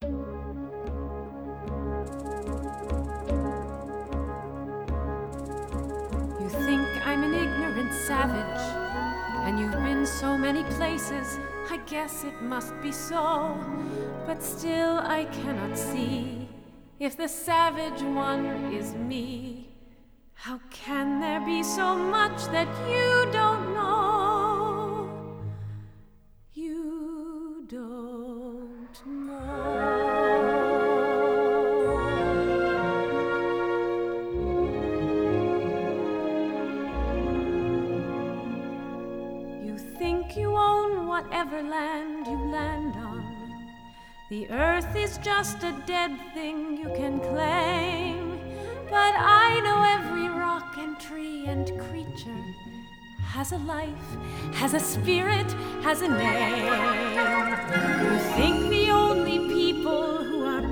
You think I'm an ignorant savage, and you've been so many places, I guess it must be so. But still I cannot see if the savage one is me. How can there be so much that you don't know? You don't know. You think you own whatever land you land on. The earth is just a dead thing you can claim. But I know every rock and tree and creature has a life, has a spirit, has a name. You think the only people who are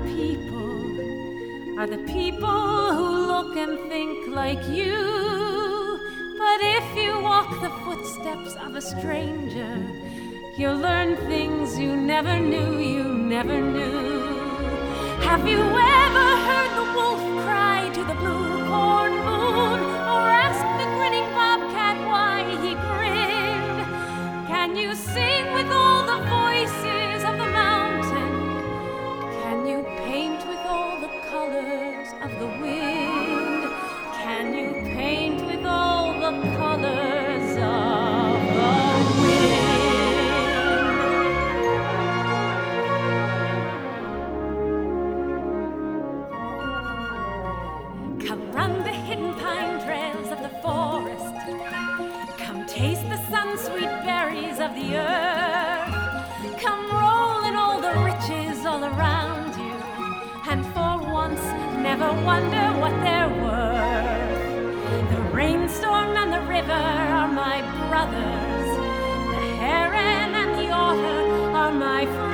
the people who look and think like you. But if you walk the footsteps of a stranger, you'll learn things you never knew, you never knew. Have you ever heard the wolf cry to the blue corn moon, or asked the grinning bobcat why he grinned? Can you sing with all the voices of the mountain? Can you paint with all the colors of the wind? Can you paint with all the colors of the wind? Come run the hidden pine trails of the forest. Come taste the sun-sweet berries of the earth. Come roll in all the riches all around you, and for once never wonder what they're worth. The rainstorm and the river are my brothers. The heron and the otter are my friends.